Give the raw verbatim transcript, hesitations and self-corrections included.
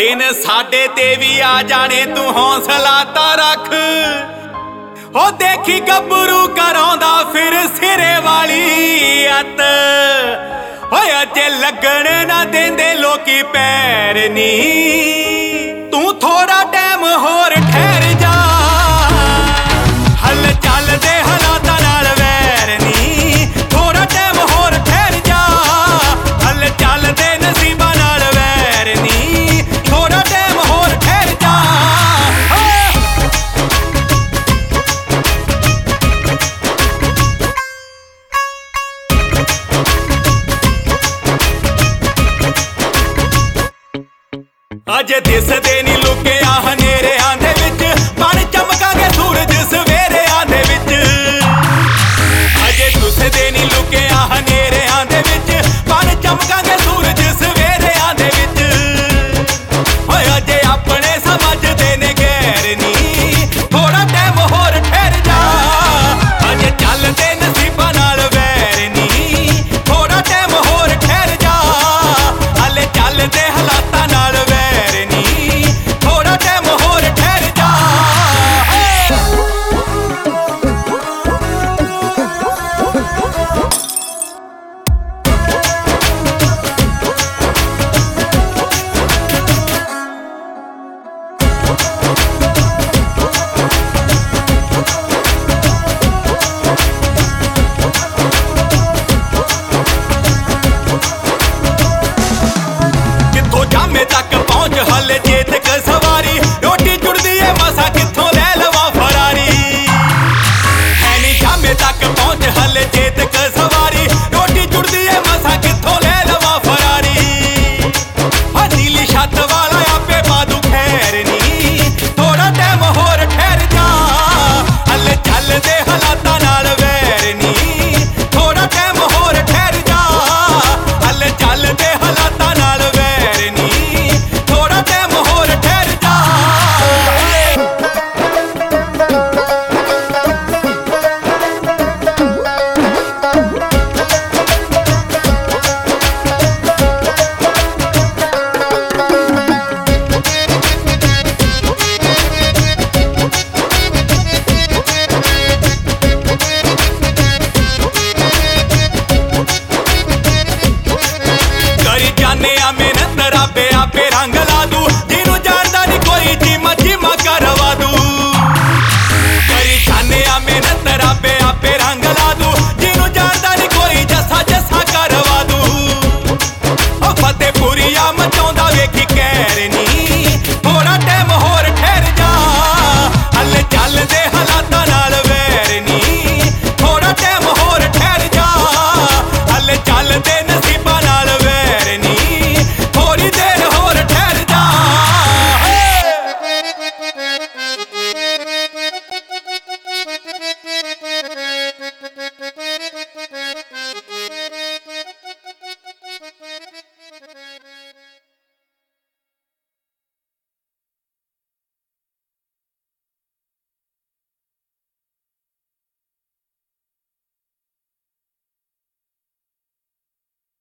दिन साडे ते भी आ जाने तू हौसला ता रख। हो देखी गबरू करांदा फिर सिरे वाली अत। हो अजे लगन ना देंदे लोकी पैर नी, तू थोड़ा टाइम होर ठहर जा। हल चल दे हालातां नाल वैर नी, थोड़ा टाइम होर ठहर जा। हल चल दे नसीबां नाल वैर नी, थोड़ा टाइम होर ठहर जा। अजे दिसदे नी लुके आ हनेरे आंदे विच, बन चमकांगे सूरज सवेरे आंदे विच। अजे दिसदे नी लुके आ हनेरे आंदे विच, बन चमकांगे सूरज सवेरे आंदे विच। ओए अजे अपने समझदे ने गैर नी, थोड़ा टाइम होर ठहर जा। अजे चलदे नसीबां नाल वैर नी, थोड़ा टाइम होर ठहर जा। हले चलदे हालातां नाल तक पहुंच हले चेतक सवारी, रोटी जुड़दी है मसा किथों ले लवा फरारी। है नी जामे तक पहुंच हले चेतक सवारी, रोटी जुड़दी है मसा किथों ले लवा फरारी। नीली छत वाला आपे बादू खैर नी, थोड़ा टाइम होर ठहर जा। हले चल दे हालातां नाल वैर नी, थोड़ा टाइम होर ठहर जा। हले चल दे हालातां नाल वैर नी, मेहनत रबे आपे रंग ला दू। जिनू जानदा नी कोई जिमा जिमा करवा दू। करी जाने आ मेहनत रबे आपे रंग ला दू। जिनू जानदा नी कोई जसा जसा करवा दू। ओ फतेहपुरिया मचाउंदा वेखी कैर नी,